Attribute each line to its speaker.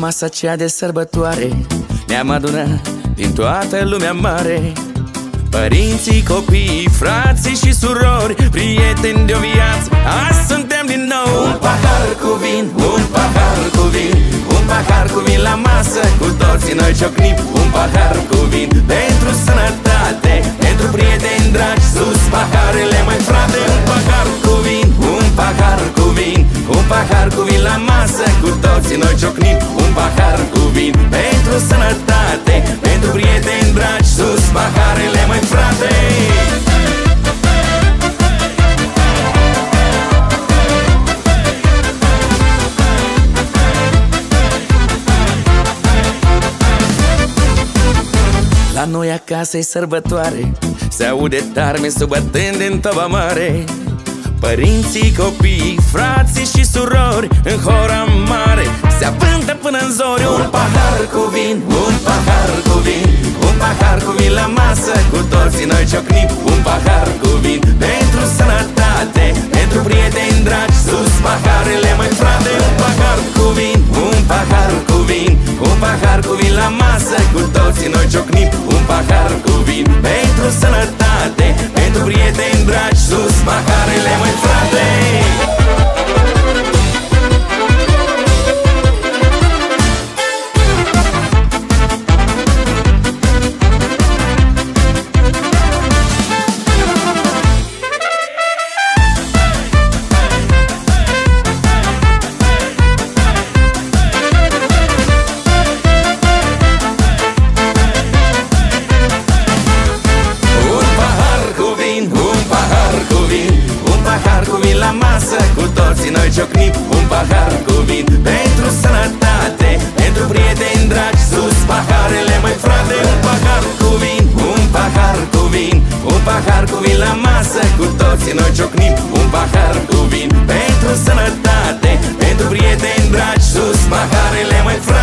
Speaker 1: masa aceea de sărbătoare ne-am adunat din toată lumea mare, părinții, copiii, frații și surori, prieteni de-o viață, azi suntem din nou. Un pahar cu vin, un pahar cu vin, un pahar cu vin la masă, cu toții noi ciocnim. Un pahar cu vin pentru sănătate, pentru prieteni dragi, sus paharele mai frate. Un pahar cu vin, un pahar cu vin, un pahar cu vin la masă, cu toții noi ciocnim. Un pahar cu vin pentru sănătate, pentru prieteni dragi, sus paharele mai frate. La noi acasă-i sărbătoare, se aude tarme bătând în toba mare, părinții, copiii, frații și surori în hora mare se apântă până în zori. Un pahar cu vin, un pahar cu vin, un pahar cu vin la masă, cu toții noi ciocnim. Un pahar cu vin pentru sănătate, pentru prieteni dragi, sus paharele mai frate. Un pahar cu vin, un pahar cu vin, un pahar cu vin la masă, cu toții noi ciocnim. Un pahar cu vin pentru sănătate, pentru prieteni dragi, sus paharele mai frate. Cu toții noi ciocnim. Un pahar cu vin pentru sănătate, pentru prieteni dragi, sus paharele mai frate. Un pahar cu vin, un pahar cu vin, un pahar cu vin la masă, cu toții noi ciocnim. Un pahar cu vin pentru sănătate, pentru prieteni dragi, sus paharele mai frate.